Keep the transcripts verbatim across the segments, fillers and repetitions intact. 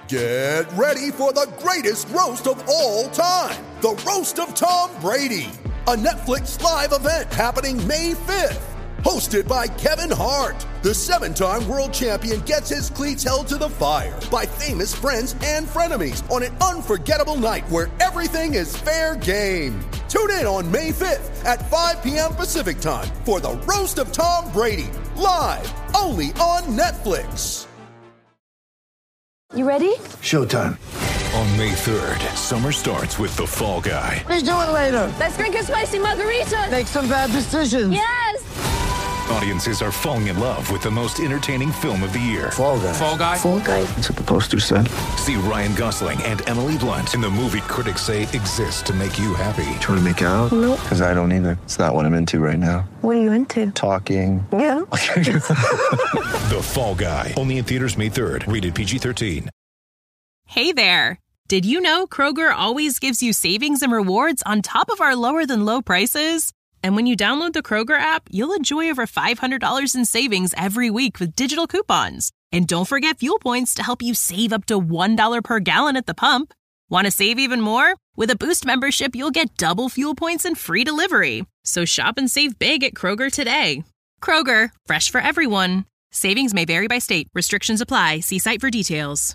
Get ready for the greatest roast of all time, the Roast of Tom Brady, a Netflix live event happening May fifth. Hosted by Kevin Hart, the seven-time world champion gets his cleats held to the fire by famous friends and frenemies on an unforgettable night where everything is fair game. Tune in on May fifth at five p.m. Pacific time for the Roast of Tom Brady, live only on Netflix. You ready? Showtime. On May third, summer starts with The Fall Guy. Let's do it later. Let's drink a spicy margarita. Make some bad decisions. Yes! Audiences are falling in love with the most entertaining film of the year. Fall Guy. Fall Guy? Fall Guy. That's what the poster said. See Ryan Gosling and Emily Blunt in the movie critics say exists to make you happy. Trying to make it out? Nope. Because I don't either. It's not what I'm into right now. What are you into? Talking. Yeah. The Fall Guy. Only in theaters May third. Rated P G thirteen. Hey there. Did you know Kroger always gives you savings and rewards on top of our lower than low prices? And when you download the Kroger app, you'll enjoy over five hundred dollars in savings every week with digital coupons. And don't forget fuel points to help you save up to one dollar per gallon at the pump. Want to save even more? With a Boost membership, you'll get double fuel points and free delivery. So shop and save big at Kroger today. Kroger, fresh for everyone. Savings may vary by state. Restrictions apply. See site for details.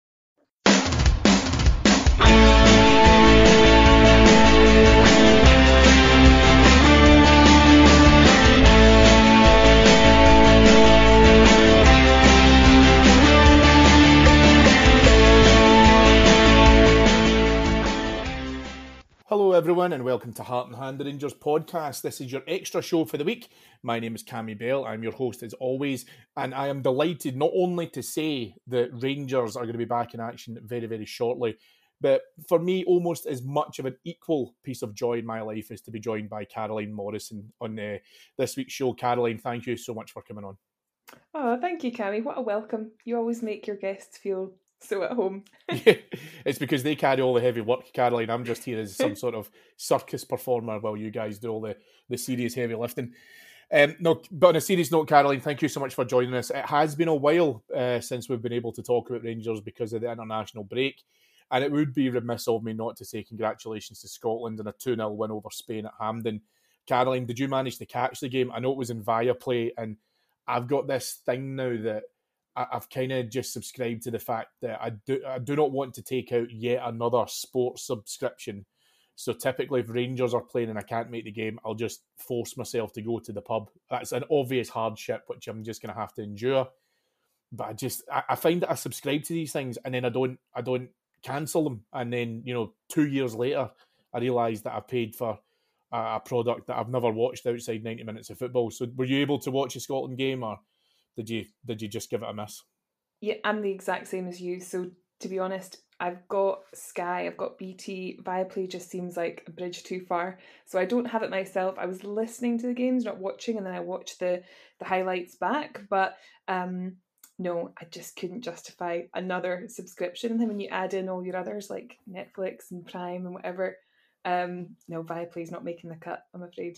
Hello everyone and welcome to Heart and Hand, the Rangers podcast. This is your extra show for the week. My name is Cammy Bell, I'm your host as always, and I am delighted not only to say that Rangers are going to be back in action very, very shortly, but for me, almost as much of an equal piece of joy in my life is to be joined by Caroline Morrison on uh, this week's show. Caroline, thank you so much for coming on. Oh, thank you, Cammy. What a welcome. You always make your guests feel so at home. Yeah, it's because they carry all the heavy work, Caroline. I'm just here as some sort of circus performer while you guys do all the, the serious heavy lifting. Um, no, but on a serious note, Caroline, thank you so much for joining us. It has been a while uh, since we've been able to talk about Rangers because of the international break, and it would be remiss of me not to say congratulations to Scotland on a two nil win over Spain at Hampden. Caroline, did you manage to catch the game? I know it was in Viaplay, and I've got this thing now that I've kind of just subscribed to the fact that I do I do not want to take out yet another sports subscription. So typically if Rangers are playing and I can't make the game, I'll just force myself to go to the pub. That's an obvious hardship, which I'm just going to have to endure. But I just, I, I find that I subscribe to these things and then I don't, I don't cancel them. And then, you know, two years later, I realise that I've paid for a, a product that I've never watched outside ninety minutes of football. So were you able to watch a Scotland game or Did you did you just give it a miss? Yeah, I'm the exact same as you. So to be honest, I've got Sky, I've got B T. Viaplay just seems like a bridge too far. So I don't have it myself. I was listening to the games, not watching, and then I watched the the highlights back. But um, no, I just couldn't justify another subscription. And then when you add in all your others like Netflix and Prime and whatever, um, no, Viaplay's not making the cut, I'm afraid.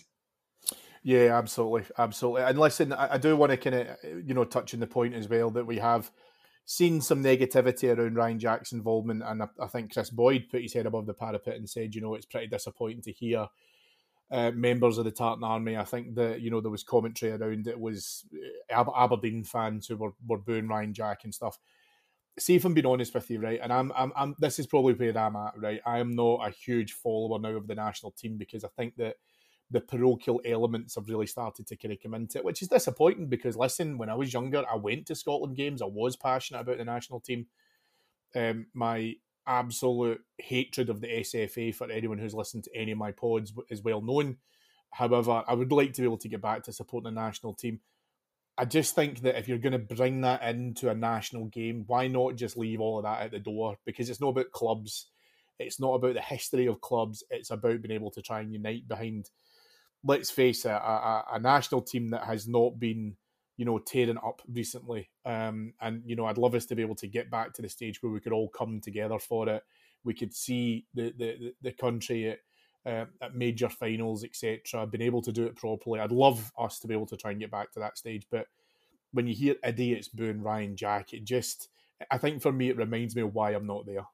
Yeah, absolutely, absolutely. And listen, I, I do want to kind of, you know, touch on the point as well that we have seen some negativity around Ryan Jack's involvement, and I, I think Chris Boyd put his head above the parapet and said, you know, it's pretty disappointing to hear uh, members of the Tartan Army. I think that, you know, there was commentary around it was Aber- Aberdeen fans who were, were booing Ryan Jack and stuff. See, if I'm being honest with you, right, and I'm, I'm, I'm, this is probably where I'm at, right. I am not a huge follower now of the national team because I think that the parochial elements have really started to kind of come into it, which is disappointing because, listen, when I was younger, I went to Scotland games. I was passionate about the national team. Um, my absolute hatred of the S F A, for anyone who's listened to any of my pods, is well known. However, I would like to be able to get back to supporting the national team. I just think that if you're going to bring that into a national game, why not just leave all of that at the door? Because it's not about clubs. It's not about the history of clubs. It's about being able to try and unite behind, let's face it, a, a, a national team that has not been, you know, tearing up recently. Um, and, you know, I'd love us to be able to get back to the stage where we could all come together for it. We could see the the, the country at, uh, at major finals, et cetera, been able to do it properly. I'd love us to be able to try and get back to that stage. But when you hear idiots booing Ryan Jack, it just, I think for me, it reminds me of why I'm not there.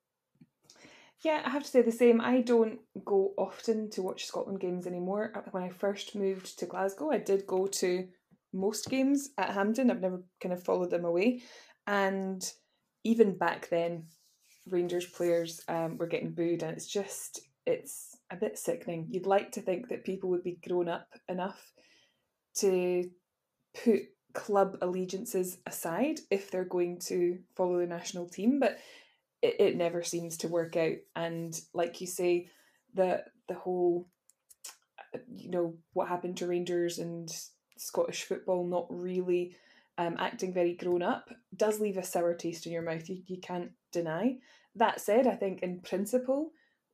Yeah, I have to say the same. I don't go often to watch Scotland games anymore. When I first moved to Glasgow, I did go to most games at Hampden. I've never kind of followed them away. And even back then, Rangers players um, were getting booed, and it's just, it's a bit sickening. You'd like to think that people would be grown up enough to put club allegiances aside if they're going to follow the national team, but it, it never seems to work out. And like you say, the the whole, you know, what happened to Rangers and Scottish football not really um, acting very grown up does leave a sour taste in your mouth. You, you can't deny. That said, I think in principle,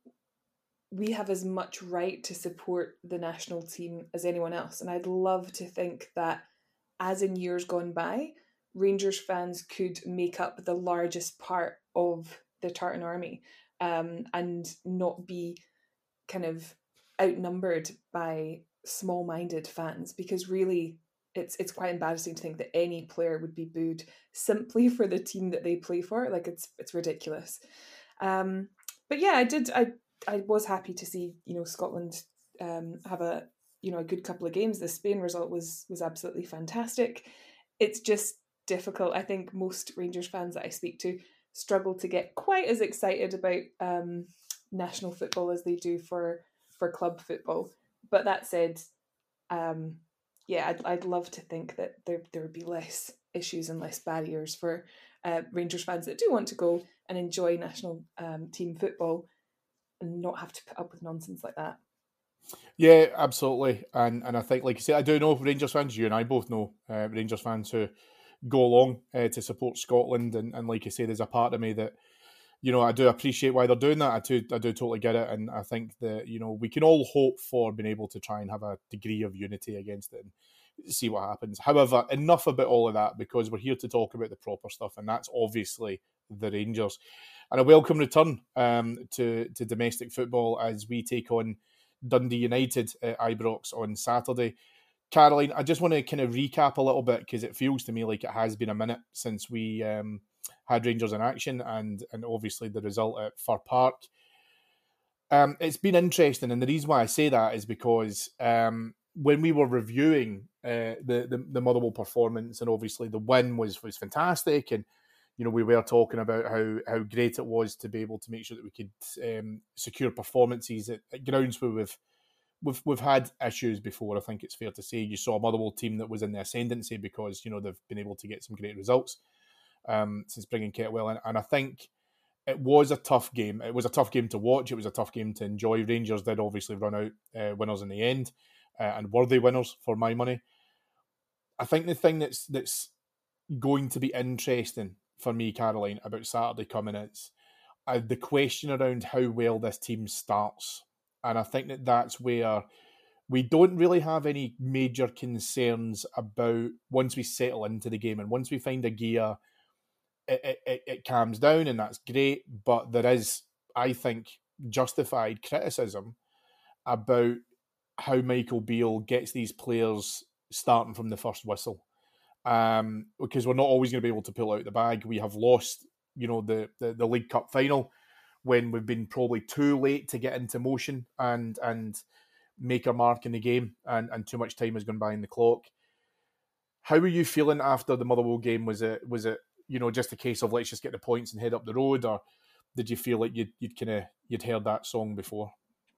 we have as much right to support the national team as anyone else. And I'd love to think that, as in years gone by, Rangers fans could make up the largest part of the Tartan Army um, and not be kind of outnumbered by small-minded fans, because really it's it's quite embarrassing to think that any player would be booed simply for the team that they play for. Like, it's it's ridiculous. Um, but yeah, I did I I was happy to see, you know, Scotland um, have a you know a good couple of games. The Spain result was was absolutely fantastic. It's just difficult. I think most Rangers fans that I speak to struggle to get quite as excited about um, national football as they do for for club football. But that said, um, yeah, I'd I'd love to think that there there would be less issues and less barriers for uh, Rangers fans that do want to go and enjoy national um, team football and not have to put up with nonsense like that. Yeah, absolutely. And and I think, like you said, I do know Rangers fans, you and I both know uh, Rangers fans who go along uh, to support Scotland. And, and like you say, there's a part of me that, you know, I do appreciate why they're doing that. I do, I do totally get it. And I think that, you know, we can all hope for being able to try and have a degree of unity against it and see what happens. However, enough about all of that, because we're here to talk about the proper stuff, and that's obviously the Rangers. And a welcome return um, to, to domestic football as we take on Dundee United at Ibrox on Saturday. Caroline, I just want to kind of recap a little bit, because it feels to me like it has been a minute since we um, had Rangers in action, and and obviously the result at Fir Park. Um, it's been interesting, and the reason why I say that is because um, when we were reviewing uh, the, the the Motherwell performance, and obviously the win was was fantastic, and you know we were talking about how how great it was to be able to make sure that we could um, secure performances at, at grounds where we've We've we've had issues before. I think it's fair to say you saw a Motherwell team that was in the ascendancy because you know they've been able to get some great results um, since bringing Ketwell in, and I think it was a tough game. It was a tough game to watch. It was a tough game to enjoy. Rangers did obviously run out uh, winners in the end, uh, and worthy winners for my money. I think the thing that's that's going to be interesting for me, Caroline, about Saturday coming is uh, the question around how well this team starts. And I think that that's where we don't really have any major concerns about once we settle into the game. And once we find a gear, it, it, it calms down, and that's great. But there is, I think, justified criticism about how Michael Beale gets these players starting from the first whistle. Um, because we're not always going to be able to pull out the bag. We have lost, you know, the, the, the League Cup final, when we've been probably too late to get into motion and and make our mark in the game, and, and too much time has gone by in the clock. How were you feeling after the Motherwell game? Was it was it you know just a case of let's just get the points and head up the road, or did you feel like you'd you'd kind of you'd heard that song before?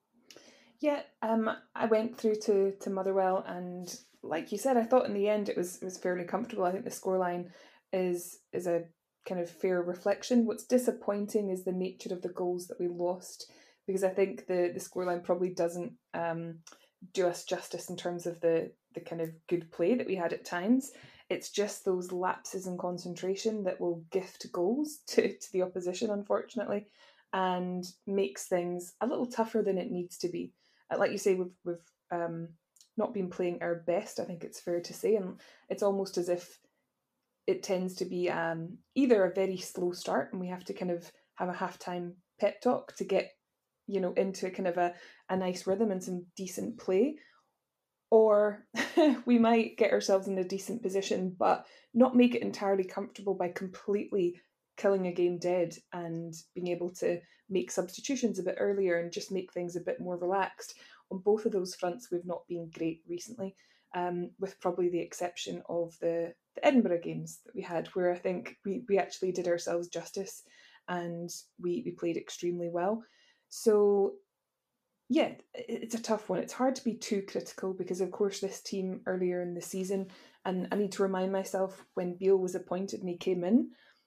Yeah, um, I went through to to Motherwell, and like you said, I thought in the end it was it was fairly comfortable. I think the scoreline is is a kind of fair reflection. What's disappointing is the nature of the goals that we lost, because I think the the scoreline probably doesn't um, do us justice in terms of the the kind of good play that we had at times. It's just those lapses in concentration that will gift goals to, to the opposition, unfortunately, and makes things a little tougher than it needs to be. Like you say, we've we've um, not been playing our best, I think it's fair to say, and it's almost as if it tends to be um, either a very slow start, and we have to kind of have a halftime pep talk to get, you know, into kind of a, a nice rhythm and some decent play, or we might get ourselves in a decent position, but not make it entirely comfortable by completely killing a game dead and being able to make substitutions a bit earlier and just make things a bit more relaxed. On both of those fronts, we've not been great recently, um, with probably the exception of the, the Edinburgh games that we had, where I think we, we actually did ourselves justice and we, we played extremely well. So, yeah, it's a tough one. It's hard to be too critical because, of course, this team earlier in the season, and I need to remind myself when Beale was appointed and he came in,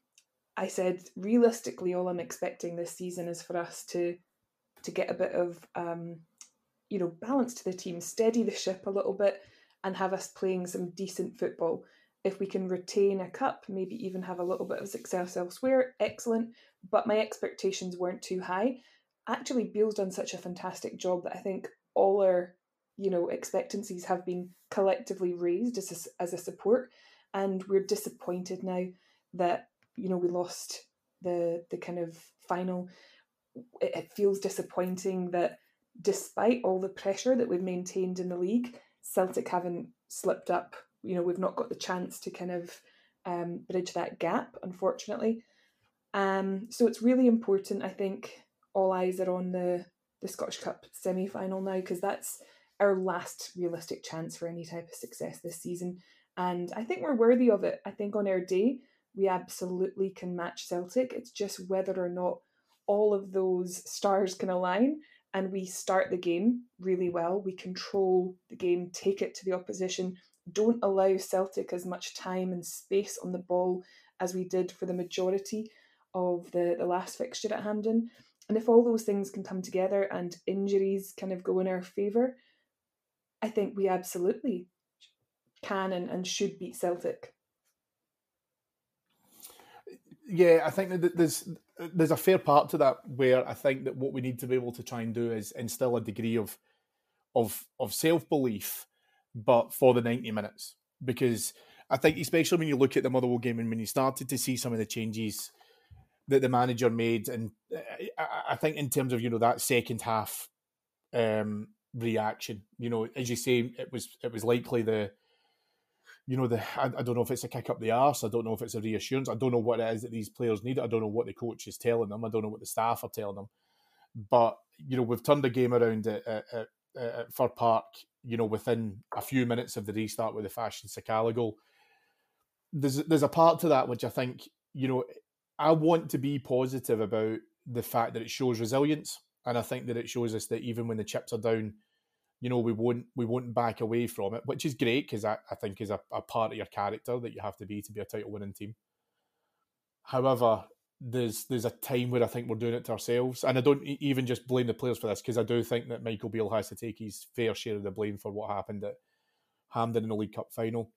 I said, realistically, all I'm expecting this season is for us to to get a bit of, um, you know, balance to the team, steady the ship a little bit and have us playing some decent football. If we can retain a cup, maybe even have a little bit of success elsewhere, excellent. But my expectations weren't too high. Actually, Beale's done such a fantastic job that I think all our, you know, expectancies have been collectively raised as a, as a support. And we're disappointed now that, you know, we lost the the kind of final. It, it feels disappointing that despite all the pressure that we've maintained in the league, Celtic haven't slipped up. You know, we've not got the chance to kind of um, bridge that gap, unfortunately. Um, so it's really important, I think, all eyes are on the, the Scottish Cup semi-final now, because that's our last realistic chance for any type of success this season. And I think we're worthy of it. I think on our day, we absolutely can match Celtic. It's just whether or not all of those stars can align and we start the game really well. We control the game, take it to the opposition, don't allow Celtic as much time and space on the ball as we did for the majority of the, the last fixture at Hampden. And if all those things can come together and injuries kind of go in our favour, I think we absolutely can and, and should beat Celtic. Yeah, I think that there's there's a fair part to that where I think that what we need to be able to try and do is instill a degree of of of self-belief, but for the ninety minutes. Because I think especially when you look at the Motherwell game and when you started to see some of the changes that the manager made, and I think in terms of, you know, that second half um, reaction, you know, as you say, it was it was likely the You know, the I, I don't know if it's a kick up the arse. I don't know if it's a reassurance. I don't know what it is that these players need. I don't know what the coach is telling them. I don't know what the staff are telling them. But, you know, we've turned the game around at, at, at, at Fir Park, you know, within a few minutes of the restart with the Fashion Sakala goal. There's, there's a part to that which I think, you know, I want to be positive about the fact that it shows resilience. And I think that it shows us that even when the chips are down, you know, we won't we won't back away from it, which is great because I, I think is a, a part of your character that you have to be to be a title winning team. However, there's there's a time where I think we're doing it to ourselves, and I don't even just blame the players for this because I do think that Michael Beale has to take his fair share of the blame for what happened at Hampden in the League Cup final.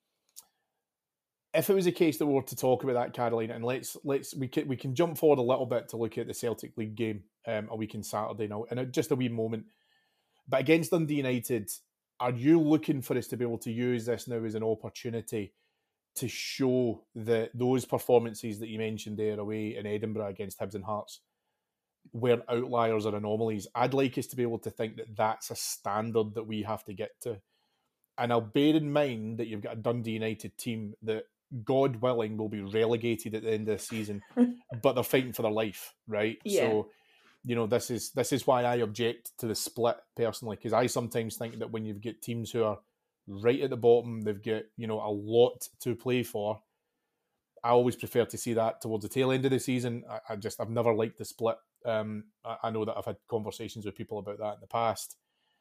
If it was a case that we were to talk about that, Caroline, and let's let's we can we can jump forward a little bit to look at the Celtic League game um, a week on Saturday now, and just a wee moment. But against Dundee United, are you looking for us to be able to use this now as an opportunity to show that those performances that you mentioned there away in Edinburgh against Hibs and Hearts weren't outliers or anomalies? I'd like us to be able to think that that's a standard that we have to get to. And I'll bear in mind that you've got a Dundee United team that, God willing, will be relegated at the end of the season, but they're fighting for their life, right? Yeah. So, you know, this is this is why I object to the split personally, because I sometimes think that when you've got teams who are right at the bottom, they've got, you know, a lot to play for. I always prefer to see that towards the tail end of the season. I, I just I've never liked the split. Um, I, I know that I've had conversations with people about that in the past,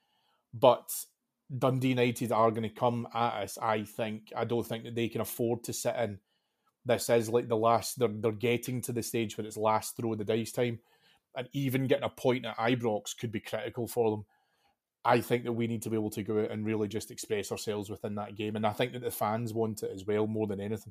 but Dundee United are going to come at us. I think I don't think that they can afford to sit in. This is like the last. They're they're getting to the stage where it's last throw of the dice time. And even getting a point at Ibrox could be critical for them. I think that we need to be able to go out and really just express ourselves within that game. And I think that the fans want it as well, more than anything.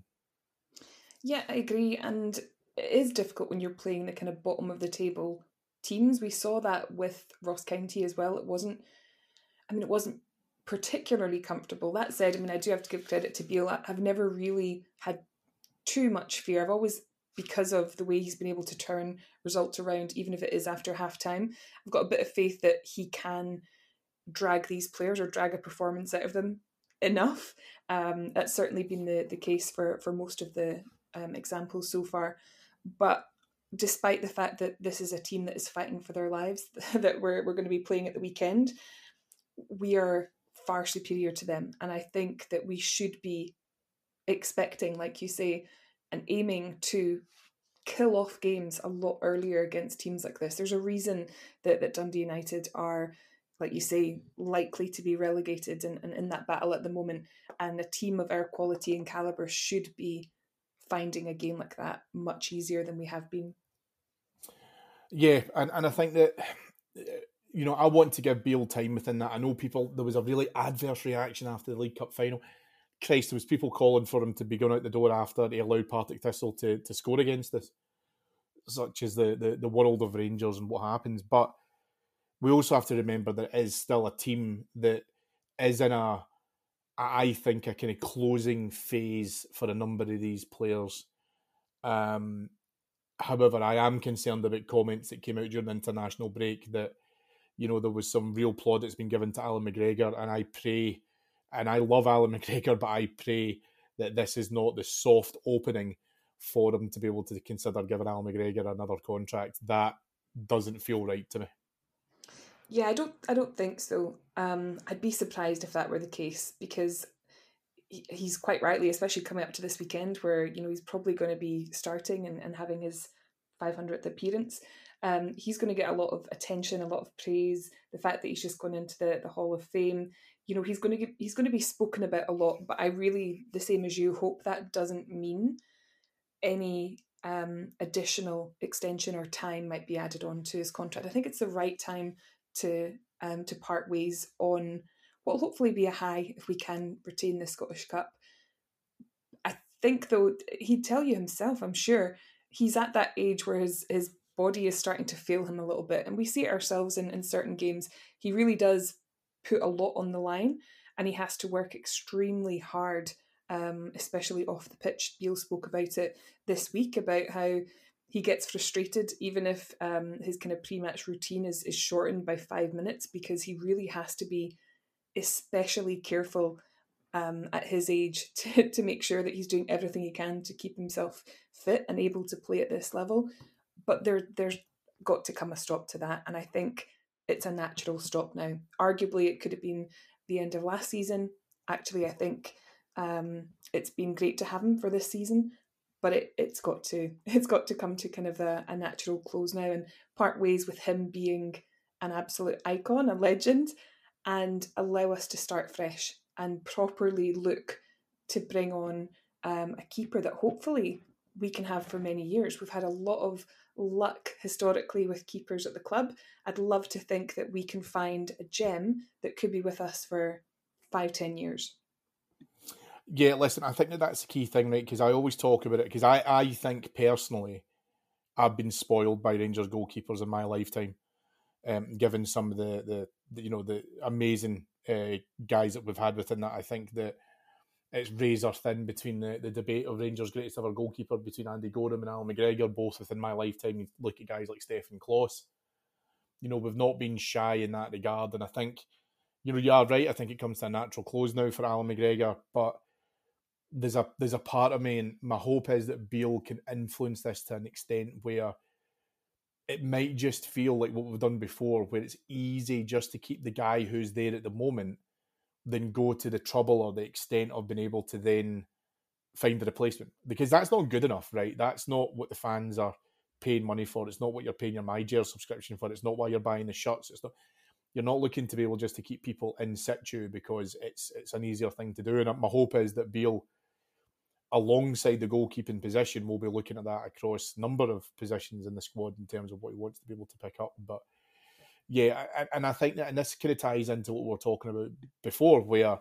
Yeah, I agree. And it is difficult when you're playing the kind of bottom of the table teams. We saw that with Ross County as well. It wasn't, I mean, it wasn't particularly comfortable. That said, I mean, I do have to give credit to Beale. I've never really had too much fear. I've always, because of the way he's been able to turn results around, even if it is after half time, I've got a bit of faith that he can drag these players or drag a performance out of them enough. Um, that's certainly been the, the case for, for most of the um, examples so far. But despite the fact that this is a team that is fighting for their lives, that we're we're going to be playing at the weekend, we are far superior to them. And I think that we should be expecting, like you say, and aiming to kill off games a lot earlier against teams like this. There's a reason that, that Dundee United are, like you say, likely to be relegated in, in, in that battle at the moment. And a team of our quality and calibre should be finding a game like that much easier than we have been. Yeah, and, and I think that, you know, I want to give Beale time within that. I know people, there was a really adverse reaction after the League Cup final. Christ, there was people calling for him to be going out the door after he allowed Partick Thistle to, to score against us, such as the, the, the world of Rangers and what happens. But we also have to remember that it is still a team that is in a, I think, a kind of closing phase for a number of these players. Um, however, I am concerned about comments that came out during the international break that, you know, there was some real plaudits being given to Alan McGregor, and I pray, and I love Alan McGregor, but I pray that this is not the soft opening for him to be able to consider giving Alan McGregor another contract. That doesn't feel right to me. Yeah, I don't I don't think so. Um, I'd be surprised if that were the case, because he, he's quite rightly, especially coming up to this weekend where, you know, he's probably going to be starting and, and having his five hundredth appearance. Um, he's going to get a lot of attention, a lot of praise. The fact that he's just gone into the, the Hall of Fame, you know, he's going to get, he's going to be spoken about a lot. But I really, the same as you, hope that doesn't mean any um, additional extension or time might be added on to his contract. I think it's the right time to um, to part ways on what will hopefully be a high if we can retain the Scottish Cup. I think, though, he'd tell you himself, I'm sure, he's at that age where his, his body is starting to fail him a little bit. And we see it ourselves in, in certain games. He really does put a lot on the line, and he has to work extremely hard, um, especially off the pitch. Beale spoke about it this week, about how he gets frustrated even if um, his kind of pre-match routine is, is shortened by five minutes, because he really has to be especially careful um, at his age to, to make sure that he's doing everything he can to keep himself fit and able to play at this level. But there, there's got to come a stop to that. And I think it's a natural stop now. Arguably, it could have been the end of last season. Actually, I think um, it's been great to have him for this season, but it, it's got to it's got to come to kind of a, a natural close now and part ways with him being an absolute icon, a legend, and allow us to start fresh and properly look to bring on um, a keeper that hopefully we can have for many years. We've had a lot of luck historically with keepers at the club. I'd love to think that we can find a gem that could be with us for five, ten years. Yeah, listen, I think that that's the key thing, right? Because I always talk about it, because I, I think personally I've been spoiled by Rangers goalkeepers in my lifetime, um, given some of the, the, the you know, the amazing uh, guys that we've had within that. I think that it's razor thin between the, the debate of Rangers' greatest ever goalkeeper between Andy Gorham and Alan McGregor, both within my lifetime. You look at guys like Stefan Klos. You know, we've not been shy in that regard, and I think, you know, you are right. I think it comes to a natural close now for Alan McGregor, but there's a there's a part of me, and my hope is that Beale can influence this to an extent where it might just feel like what we've done before, where it's easy just to keep the guy who's there at the moment, then go to the trouble or the extent of being able to then find a replacement. Because that's not good enough, right? That's not what the fans are paying money for. It's not what you're paying your MyJair subscription for. It's not why you're buying the shirts. It's not. You're not looking to be able just to keep people in situ because it's it's an easier thing to do. And my hope is that Beale, alongside the goalkeeping position, will be looking at that across a number of positions in the squad in terms of what he wants to be able to pick up. But yeah, and I think that, and this kind of ties into what we were talking about before, where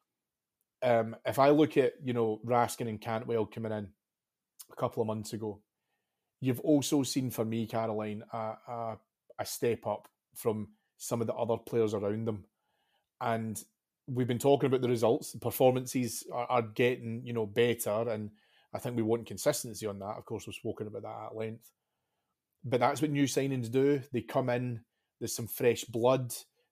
um, if I look at, you know, Raskin and Cantwell coming in a couple of months ago, you've also seen, for me, Caroline, a, a, a step up from some of the other players around them. And we've been talking about the results. The performances are, are getting, you know, better, and I think we want consistency on that. Of course, we've spoken about that at length. But that's what new signings do. They come in, there's some fresh blood,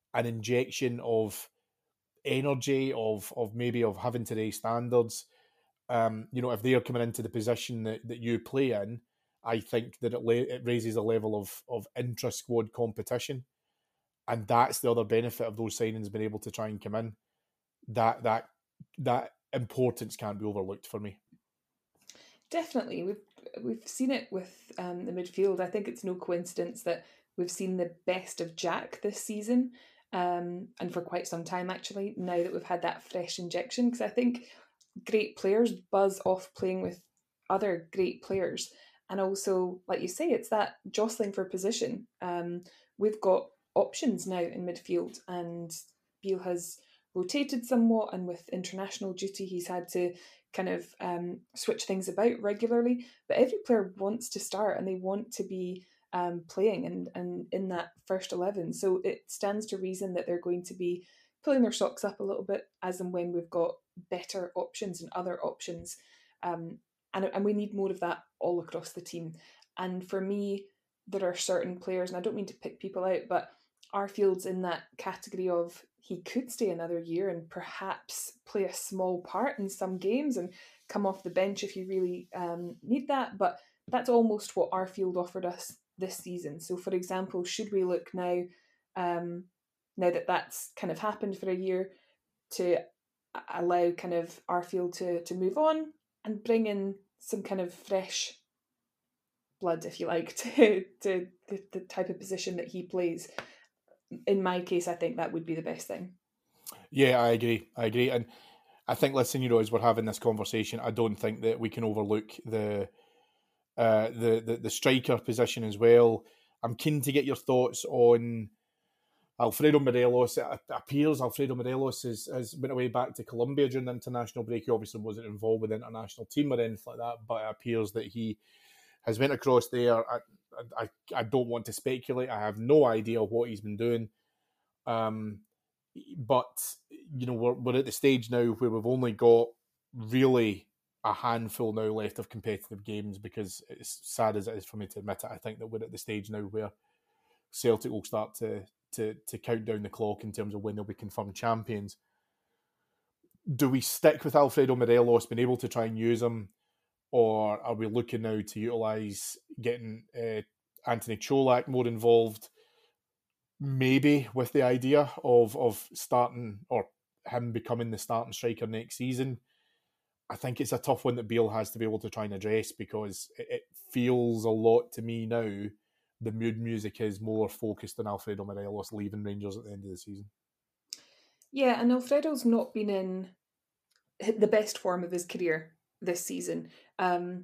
an injection of energy, of of maybe of having to raise standards. Um, you know, if they are coming into the position that, that you play in, I think that it, la- it raises a level of of intra-squad competition, and that's the other benefit of those signings being able to try and come in. That that that importance can't be overlooked for me. Definitely, we've we've seen it with um, the midfield. I think it's no coincidence that we've seen the best of Jack this season, um, and for quite some time actually. Now that we've had that fresh injection, because I think great players buzz off playing with other great players, and also, like you say, it's that jostling for position. Um, we've got options now in midfield, and Beale has rotated somewhat, and with international duty he's had to kind of um, switch things about regularly, but every player wants to start and they want to be um, playing and, and in that first eleven, so it stands to reason that they're going to be pulling their socks up a little bit as and when we've got better options and other options, um, and, and we need more of that all across the team. And for me, there are certain players, and I don't mean to pick people out, but Arfield's in that category of he could stay another year and perhaps play a small part in some games and come off the bench if you really um, need that. But that's almost what Arfield offered us this season. So, for example, should we look now, um, now that that's kind of happened for a year, to allow kind of Arfield to to move on and bring in some kind of fresh blood, if you like, to to the, the type of position that he plays? In my case, I think that would be the best thing. Yeah, I agree. I agree. And I think, listen, you know, as we're having this conversation, I don't think that we can overlook the uh, the, the the striker position as well. I'm keen to get your thoughts on Alfredo Morelos. It appears Alfredo Morelos has, has went away back to Colombia during the international break. He obviously wasn't involved with the international team or anything like that, but it appears that he has went across there. I, I, I don't want to speculate. I have no idea what he's been doing. Um, but, you know, we're, we're at the stage now where we've only got really a handful now left of competitive games, because it's sad as it is for me to admit it, I think that we're at the stage now where Celtic will start to, to, to count down the clock in terms of when they'll be confirmed champions. Do we stick with Alfredo Morelos, being able to try and use him, or are we looking now to utilise getting uh, Anthony Cholak more involved, maybe with the idea of of starting, or him becoming the starting striker next season? I think it's a tough one that Beale has to be able to try and address, because it, it feels a lot to me now the mood music is more focused on Alfredo Morelos leaving Rangers at the end of the season. Yeah, and Alfredo's not been in the best form of his career this season. Um,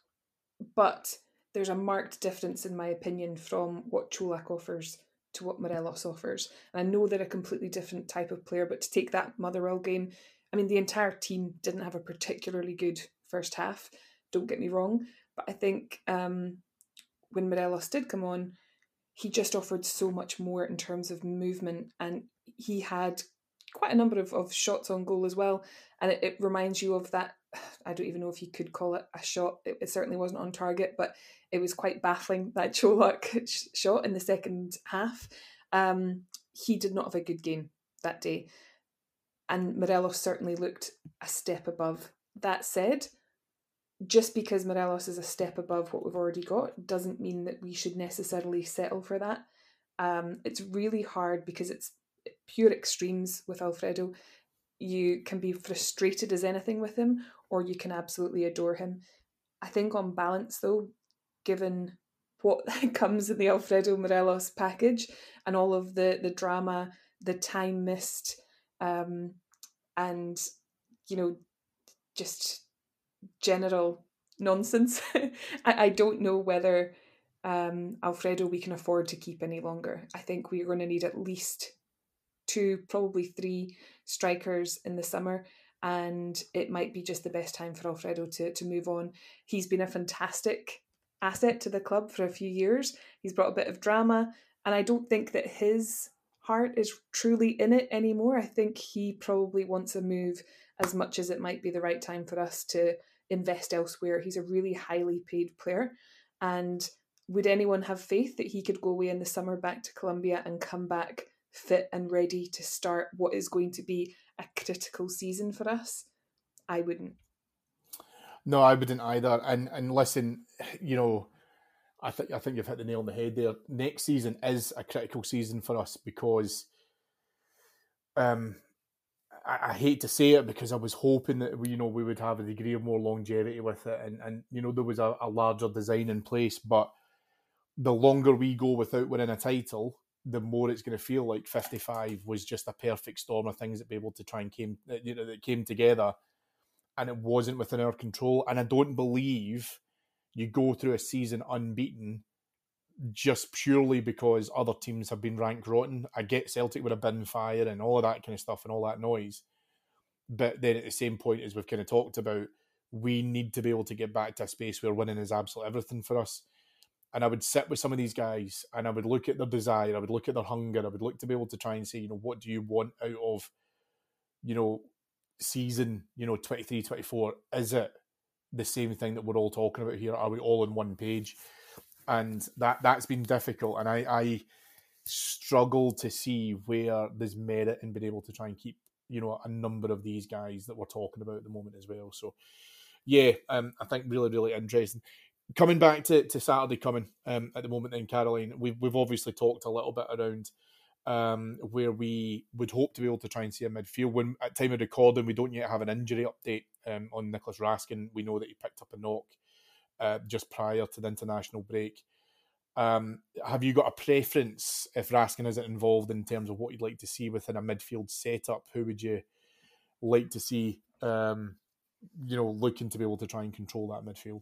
but there's a marked difference, in my opinion, from what Cholak offers to what Morelos offers. And I know they're a completely different type of player, but to take that Motherwell game, I mean, the entire team didn't have a particularly good first half, don't get me wrong, but I think um, when Morelos did come on, he just offered so much more in terms of movement, and he had quite a number of, of shots on goal as well. And it, it reminds you of that, I don't even know if you could call it a shot. It, it certainly wasn't on target, but it was quite baffling, that Cholak sh- shot in the second half. Um, he did not have a good game that day. And Morelos certainly looked a step above. That said, just because Morelos is a step above what we've already got doesn't mean that we should necessarily settle for that. Um, it's really hard because it's pure extremes with Alfredo. You can be frustrated as anything with him, or you can absolutely adore him. I think on balance, though, given what comes in the Alfredo Morelos package and all of the, the drama, the time missed, um, and, you know, just general nonsense, I, I don't know whether um, Alfredo we can afford to keep any longer. I think we're going to need at least two, probably three strikers in the summer, and it might be just the best time for Alfredo to, to move on. He's been a fantastic asset to the club for a few years. He's brought a bit of drama, and I don't think that his heart is truly in it anymore. I think he probably wants a move as much as it might be the right time for us to invest elsewhere. He's a really highly paid player, and would anyone have faith that he could go away in the summer back to Colombia and come back fit and ready to start what is going to be a critical season for us? I wouldn't. No, I wouldn't either. And and listen, you know, I think I think you've hit the nail on the head there. Next season is a critical season for us because um, I, I hate to say it because I was hoping that we, you know, we would have a degree of more longevity with it, and and you know there was a, a larger design in place. But the longer we go without winning a title, the more it's going to feel like fifty-five was just a perfect storm of things that be able to try and came, you know, that came together, and it wasn't within our control. And I don't believe you go through a season unbeaten just purely because other teams have been ranked rotten. I get Celtic with a bin fire and all of that kind of stuff and all that noise. But then at the same point, as we've kind of talked about, we need to be able to get back to a space where winning is absolute everything for us. And I would sit with some of these guys and I would look at their desire, I would look at their hunger, I would look to be able to try and say, you know, what do you want out of, you know, season, you know, twenty-three twenty-four? Is it the same thing that we're all talking about here? Are we all on one page? And that, that's been difficult. And I, I struggle to see where there's merit in being able to try and keep, you know, a number of these guys that we're talking about at the moment as well. So, yeah, um, I think really, really interesting. Coming back to, to Saturday coming um, at the moment then, Caroline, we've, we've obviously talked a little bit around um, where we would hope to be able to try and see a midfield. When at time of recording, we don't yet have an injury update um, on Nicholas Raskin. We know that he picked up a knock uh, just prior to the international break. Um, have you got a preference if Raskin isn't involved in terms of what you'd like to see within a midfield setup? Who would you like to see, um, you know, looking to be able to try and control that midfield?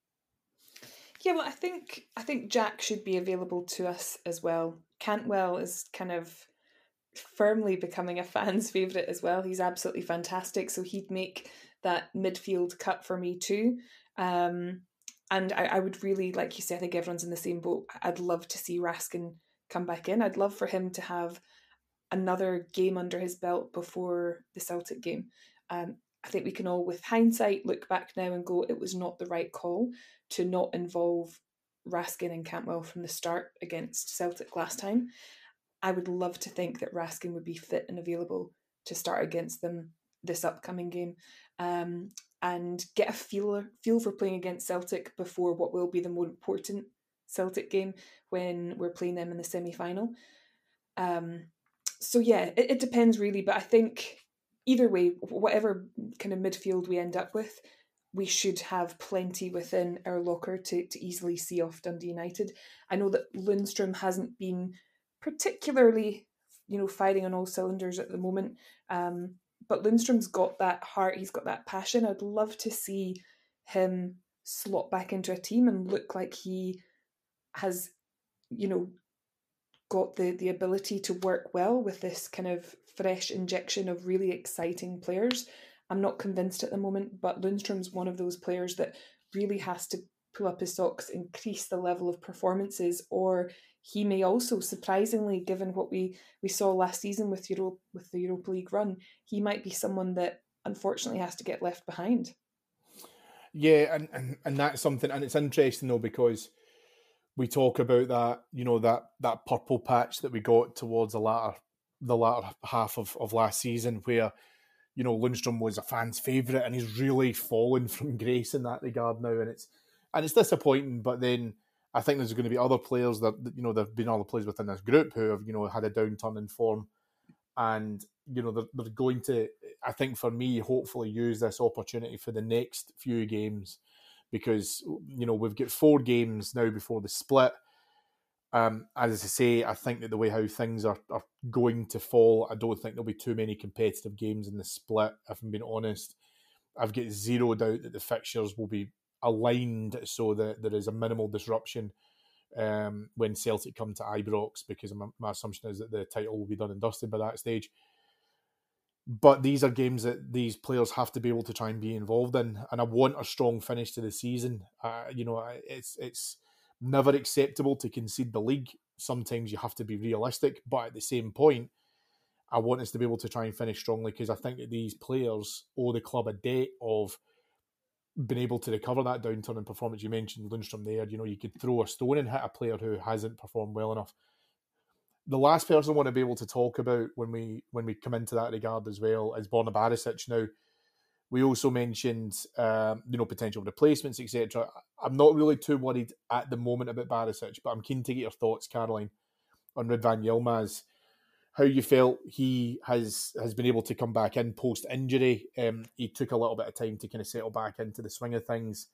Yeah, well, I think I think Jack should be available to us as well. Cantwell is kind of firmly becoming a fan's favourite as well. He's absolutely fantastic, so he'd make that midfield cut for me too. Um, and I, I would really, like you say, I think everyone's in the same boat. I'd love to see Raskin come back in. I'd love for him to have another game under his belt before the Celtic game. Um, I think we can all, with hindsight, look back now and go, it was not the right call to not involve Raskin and Cantwell from the start against Celtic last time. I would love to think that Raskin would be fit and available to start against them this upcoming game, um, and get a feel, feel for playing against Celtic before what will be the more important Celtic game when we're playing them in the semi-final. Um, so yeah, it, it depends really, but I think either way, whatever kind of midfield we end up with, we should have plenty within our locker to, to easily see off Dundee United. I know that Lundstrom hasn't been particularly, you know, firing on all cylinders at the moment, um, but Lundstrom's got that heart, he's got that passion. I'd love to see him slot back into a team and look like he has, you know, got the, the ability to work well with this kind of fresh injection of really exciting players. I'm not convinced at the moment, but Lundstrom's one of those players that really has to pull up his socks, increase the level of performances, or he may also, surprisingly, given what we, we saw last season with Euro, with the Europa League run, he might be someone that unfortunately has to get left behind. Yeah, and, and, and that's something, and it's interesting though, because we talk about that, you know, that that purple patch that we got towards the latter the latter half of, of last season, where, you know, Lundstrom was a fan's favourite and he's really fallen from grace in that regard now, and it's and it's disappointing. But then I think there's going to be other players that, you know, there've been other players within this group who have, you know, had a downturn in form, and, you know, they're, they're going to, I think for me, hopefully use this opportunity for the next few games, because, you know, we've got four games now before the split. Um, as I say, I think that the way how things are, are going to fall, I don't think there'll be too many competitive games in the split, if I'm being honest. I've got zero doubt that the fixtures will be aligned so that there is a minimal disruption um, when Celtic come to Ibrox, because my, my assumption is that the title will be done and dusted by that stage. But these are games that these players have to be able to try and be involved in, and I want a strong finish to the season. Uh, you know, it's it's never acceptable to concede the league. Sometimes you have to be realistic, but at the same point, I want us to be able to try and finish strongly, because I think that these players owe the club a debt of being able to recover that downturn in performance. You mentioned Lundstrom there. You know, you could throw a stone and hit a player who hasn't performed well enough. the last person I want to be able to talk about when we when we come into that regard as well is Borna Barisic. Now, we also mentioned um, you know potential replacements, et cetera. I'm not really too worried at the moment about Barisic, but I'm keen to get your thoughts, Caroline, on Ridvan Yilmaz. How you felt he has has been able to come back in post injury. Um, he took a little bit of time to kind of settle back into the swing of things.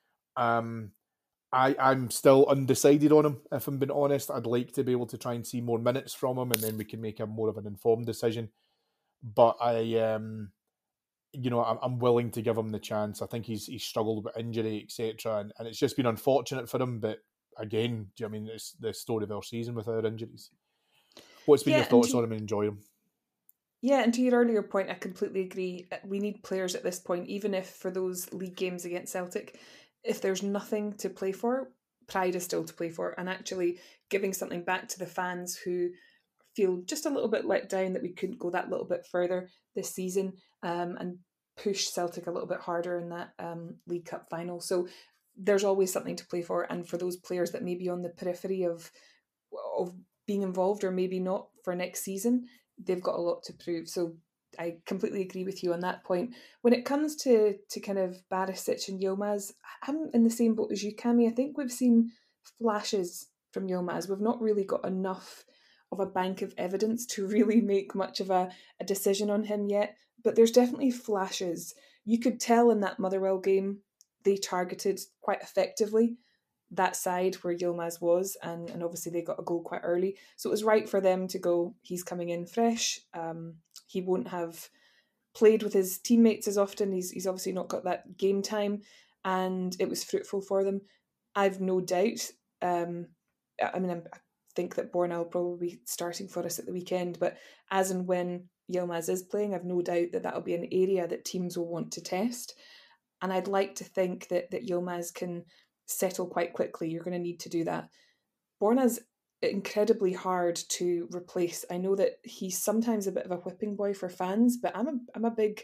Um, I, I'm still undecided on him, if I'm being honest. I'd like to be able to try and see more minutes from him, and then we can make a more of an informed decision. But I, um, you know, I'm, I'm willing to give him the chance. I think he's he's struggled with injury, et cetera, and, and it's just been unfortunate for him. But again, do you know, I mean, it's the story of our season with our injuries. What's been yeah, your thoughts to, on him and enjoy him? Yeah, and to your earlier point, I completely agree. We need players at this point, even if for those league games against Celtic, if there's nothing to play for, pride is still to play for, and actually giving something back to the fans who feel just a little bit let down that we couldn't go that little bit further this season, um, and push Celtic a little bit harder in that um, League Cup final. So there's always something to play for, and for those players that may be on the periphery of of being involved or maybe not for next season, they've got a lot to prove. So I completely agree with you on that point. When it comes to to kind of Barisic and Yilmaz, I'm in the same boat as you, Cammy. I think we've seen flashes from Yilmaz. We've not really got enough of a bank of evidence to really make much of a, a decision on him yet, but there's definitely flashes. You could tell in that Motherwell game they targeted quite effectively that side where Yilmaz was, and, and obviously they got a goal quite early. So it was right for them to go, he's coming in fresh. Um, he won't have played with his teammates as often. He's, he's obviously not got that game time, and it was fruitful for them. I've no doubt. Um, I mean, I'm, I think that Borna will probably be starting for us at the weekend, but as and when Yilmaz is playing, I've no doubt that that'll be an area that teams will want to test. And I'd like to think that, that Yilmaz can settle quite quickly. You're going to need to do that. Borna's incredibly hard to replace. I know that he's sometimes a bit of a whipping boy for fans, but I'm a I'm a big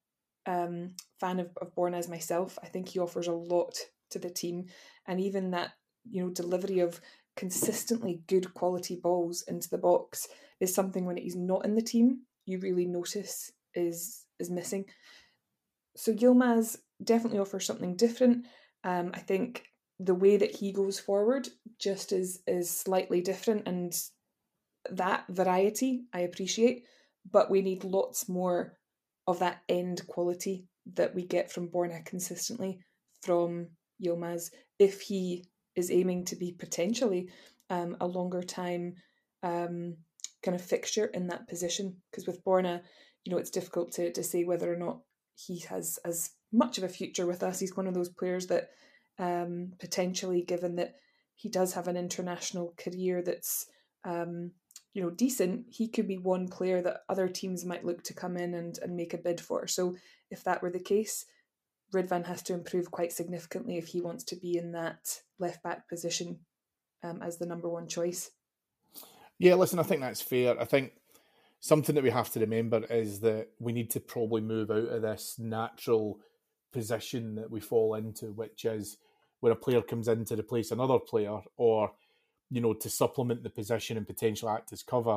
um, fan of, of Borna's myself. I think he offers a lot to the team, and even that, you know, delivery of consistently good quality balls into the box is something when he's not in the team you really notice is is missing. So Yilmaz definitely offers something different. Um, I think the way that he goes forward just is is slightly different, and that variety I appreciate, but we need lots more of that end quality that we get from Borna consistently from Yilmaz if he is aiming to be potentially um, a longer time um, kind of fixture in that position. Because with Borna, you know, it's difficult to, to say whether or not he has as much of a future with us. He's one of those players that um, potentially, given that he does have an international career that's, um, you know, decent, he could be one player that other teams might look to come in and, and make a bid for. So if that were the case, Ridvan has to improve quite significantly if he wants to be in that left-back position um, as the number one choice. Yeah, listen, I think that's fair. I think something that we have to remember is that we need to probably move out of this natural position that we fall into, which is where a player comes in to replace another player or, you know, to supplement the position and potentially act as cover.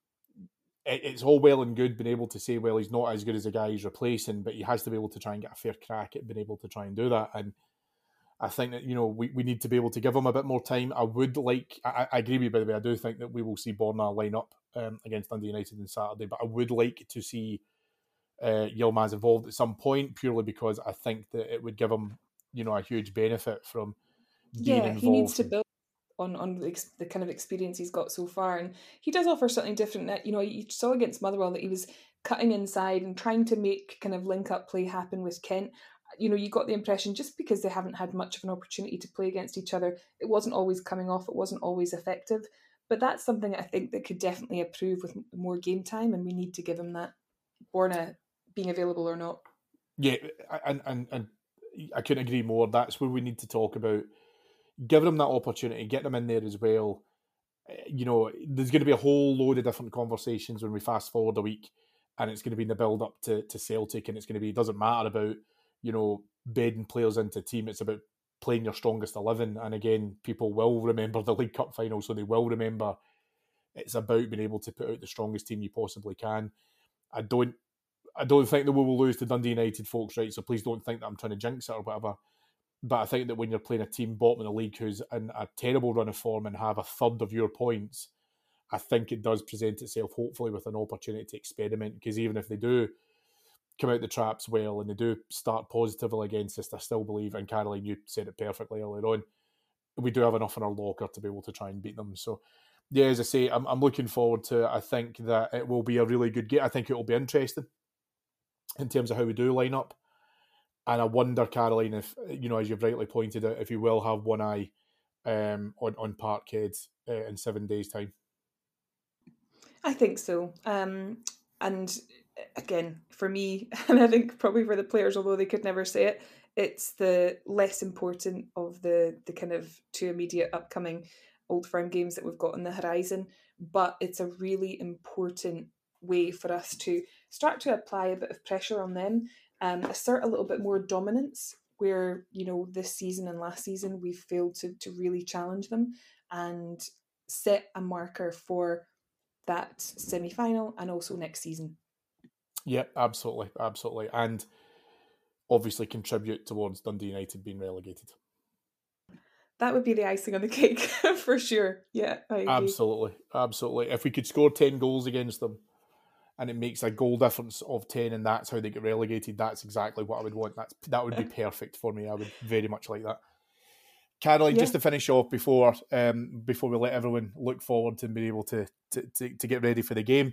It's all well and good being able to say, well, he's not as good as the guy he's replacing, but he has to be able to try and get a fair crack at being able to try and do that. And I think that, you know, we, we need to be able to give him a bit more time. I would like, I, I agree with you, by the way, I do think that we will see Borna line up um, against Dundee United on Saturday, but I would like to see uh, Yilmaz involved at some point, purely because I think that it would give him, you know, a huge benefit from being yeah, involved. He needs to build on on the, the kind of experience he's got so far, and he does offer something different. That, you know, you saw against Motherwell that he was cutting inside and trying to make kind of link up play happen with Kent. You know, you got the impression just because they haven't had much of an opportunity to play against each other, it wasn't always coming off, it wasn't always effective. But that's something I think that could definitely improve with more game time, and we need to give him that, Borna being available or not. Yeah, and and and I couldn't agree more. That's where we need to talk about giving him that opportunity, getting him in there as well. You know, there's going to be a whole load of different conversations when we fast forward a week, and it's going to be in the build up to, to Celtic, and it's going to be, it doesn't matter about, you know, bedding players into a team. It's about playing your strongest eleven. And again, people will remember the League Cup final, so they will remember It's about being able to put out the strongest team you possibly can. I don't I don't think that we will lose to Dundee United, folks, right? So please don't think that I'm trying to jinx it or whatever. But I think that when you're playing a team bottom of the league who's in a terrible run of form and have a third of your points, I think it does present itself, hopefully, with an opportunity to experiment. Because even if they do come out the traps well and they do start positively against us, I still believe, and Caroline, you said it perfectly earlier on, we do have enough in our locker to be able to try and beat them. So, yeah, as I say, I'm, I'm looking forward to it. I think that it will be a really good game. I think it will be interesting in terms of how we do line up. And I wonder, Caroline, if, you know, as you've rightly pointed out, if you will have one eye um, on, on Parkhead uh, in seven days' time. I think so. Um, and again, for me, and I think probably for the players, although they could never say it, it's the less important of the, the kind of two immediate upcoming Old Firm games that we've got on the horizon. But it's a really important way for us to start to apply a bit of pressure on them, um, assert a little bit more dominance where, you know, this season and last season we've failed to, to really challenge them, and set a marker for that semi-final and also next season. Yeah, absolutely, absolutely. And obviously contribute towards Dundee United being relegated. That would be the icing on the cake for sure. Yeah, I agree. Absolutely, absolutely. If we could score ten goals against them and it makes a goal difference of ten and that's how they get relegated, that's exactly what I would want. That's That would be perfect for me. I would very much like that. Caroline, yeah. just to finish off before um, before we let everyone look forward to being able to, to, to, to get ready for the game,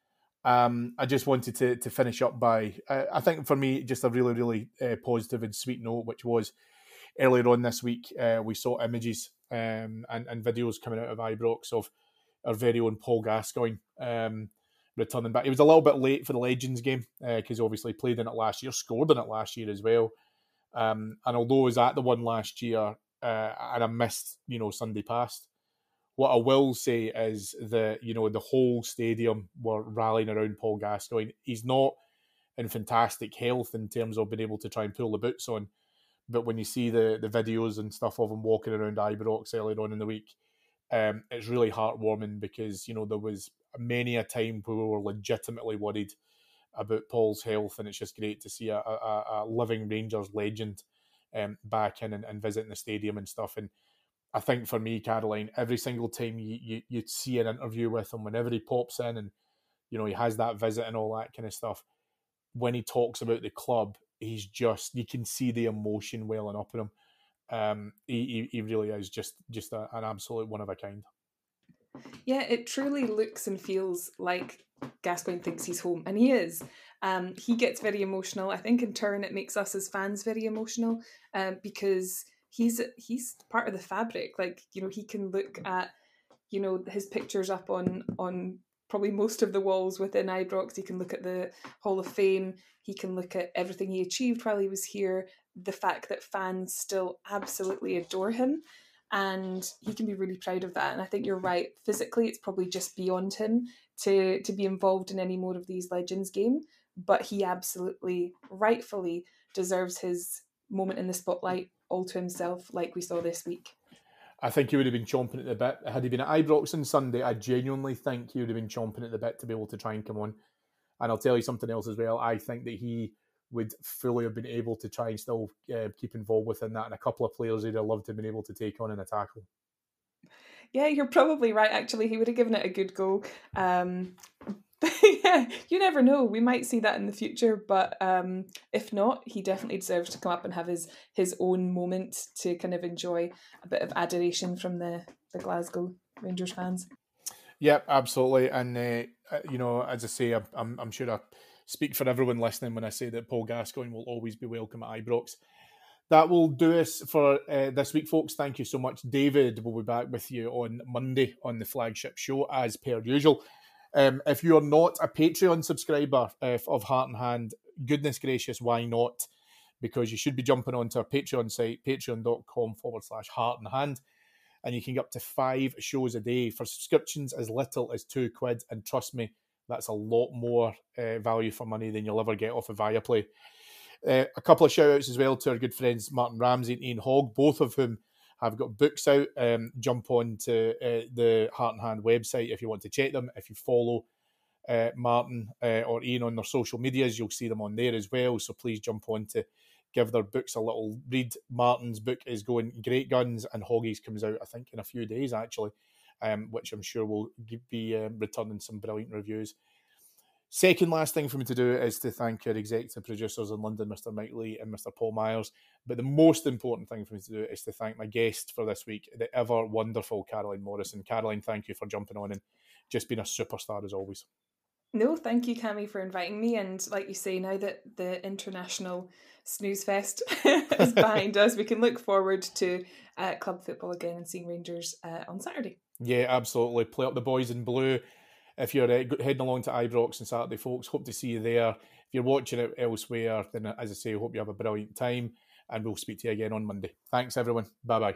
um, I just wanted to to finish up by, uh, I think for me, just a really, really uh, positive and sweet note, which was earlier on this week, uh, we saw images um, and, and videos coming out of Ibrox of our very own Paul Gascoigne um, returning back. He was a little bit late for the Legends game because uh, obviously played in it last year, scored in it last year as well. Um, and although I was at the one last year, Uh, and I missed, you know, Sunday past. What I will say is that, you know, the whole stadium were rallying around Paul Gascoigne. He's not in fantastic health in terms of being able to try and pull the boots on, but when you see the, the videos and stuff of him walking around Ibrox earlier on in the week, um, it's really heartwarming because, you know, there was many a time where we were legitimately worried about Paul's health, and it's just great to see a, a, a living Rangers legend Um, back in and, and visiting the stadium and stuff. And I think for me, Caroline, every single time you, you you see an interview with him, whenever he pops in and, you know, he has that visit and all that kind of stuff, when he talks about the club, he's just, you can see the emotion welling up in him. Um, he, he, he really is just, just a, an absolute one of a kind. Yeah, it truly looks and feels like Gascoigne thinks he's home, and he is. Um, he gets very emotional. I think in turn it makes us as fans very emotional um, because he's he's part of the fabric. Like, you know, he can look at, you know, his pictures up on on probably most of the walls within Ibrox. He can look at the Hall of Fame. He can look at everything he achieved while he was here. The fact that fans still absolutely adore him. And he can be really proud of that. And I think you're right. Physically, it's probably just beyond him to, to be involved in any more of these Legends games. But he absolutely, rightfully, deserves his moment in the spotlight all to himself, like we saw this week. I think he would have been chomping at the bit. Had he been at Ibrox on Sunday, I genuinely think he would have been chomping at the bit to be able to try and come on. And I'll tell you something else as well. I think that he would fully have been able to try and still uh, keep involved within that. And a couple of players he'd have loved to have been able to take on in a tackle. Yeah, you're probably right, actually. He would have given it a good go. Um, yeah, you never know. We might see that in the future. But um, if not, he definitely deserves to come up and have his, his own moment to kind of enjoy a bit of adoration from the, the Glasgow Rangers fans. Yep, absolutely. And, uh, you know, as I say, I'm, I'm, I'm sure I speak for everyone listening when I say that Paul Gascoigne will always be welcome at Ibrox. That will do us for uh, this week, folks. Thank you so much. David will be back with you on Monday on the flagship show, as per usual. Um, if you are not a Patreon subscriber uh, of Heart and Hand, goodness gracious, why not? Because you should be jumping onto our Patreon site, patreon.com forward slash Heart and Hand, and you can get up to five shows a day for subscriptions as little as two quid. And trust me, that's a lot more uh, value for money than you'll ever get off of Viaplay. Uh, a couple of shout outs as well to our good friends Martin Ramsey and Ian Hogg, both of whom have got books out. Um, jump on to uh, the Heart and Hand website if you want to check them. If you follow uh, Martin uh, or Ian on their social medias, you'll see them on there as well. So please jump on to give their books a little read. Martin's book is going great guns, and Hoggies comes out, I think, in a few days, actually, um, which I'm sure will be um, returning some brilliant reviews. Second last thing for me to do is to thank our executive producers in London, Mister Mike Lee and Mister Paul Myers. But the most important thing for me to do is to thank my guest for this week, the ever wonderful Caroline Morrison. Caroline, thank you for jumping on and just being a superstar as always. No, thank you, Cammy, for inviting me. And like you say, now that the international snooze fest is behind us, we can look forward to uh, club football again and seeing Rangers uh, on Saturday. Yeah, absolutely. Play up the boys in blue. If you're uh, heading along to Ibrox on Saturday, folks, hope to see you there. If you're watching it elsewhere, then as I say, I hope you have a brilliant time, and we'll speak to you again on Monday. Thanks, everyone. Bye-bye.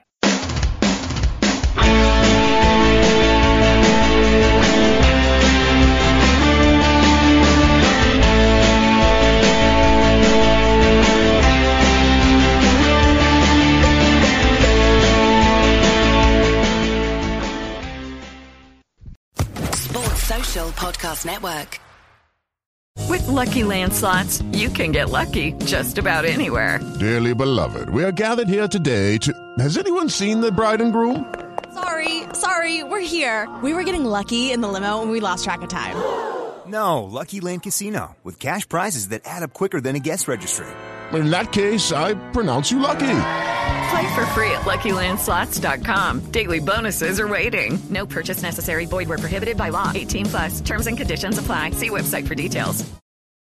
Social Podcast Network. With Lucky Land Slots, you can get lucky just about anywhere. Dearly beloved, we are gathered here today to... Has anyone seen the bride and groom? Sorry, sorry, we're here. We were getting lucky in the limo and we lost track of time. No, Lucky Land Casino, with cash prizes that add up quicker than a guest registry. In that case, I pronounce you lucky. Play for free at Lucky Land Slots dot com. Daily bonuses are waiting. No purchase necessary. Void where prohibited by law. eighteen plus. Terms and conditions apply. See website for details.